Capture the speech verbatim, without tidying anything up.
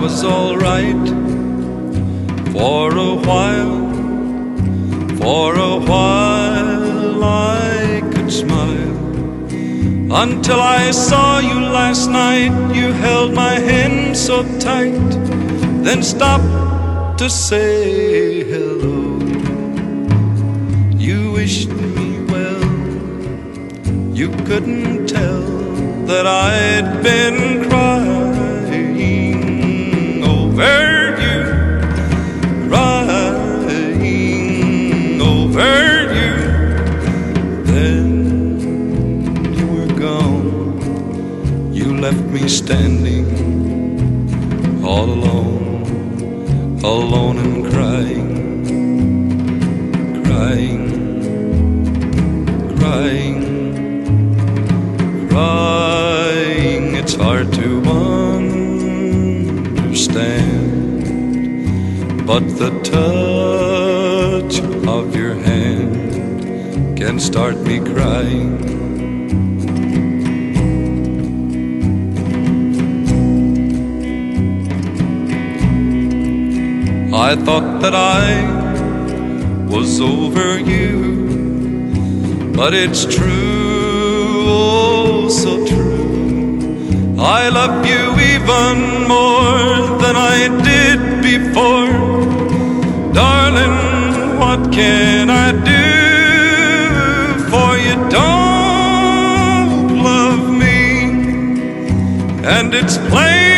was all right for a while. For a while I could smile, until I saw you last night. You held my hand so tight, then stopped to say hello. You wished me well. You couldn't tell that I'd been crying over you, crying over you. Then you were gone. You left me standing all alone, alone and crying, crying, crying, crying. It's hard to understand, but the touch of your hand can start me crying. I thought that I was over you, but it's true, oh so true. I love you even more than I did before. Darling, what can I do? For you don't love me, and it's plain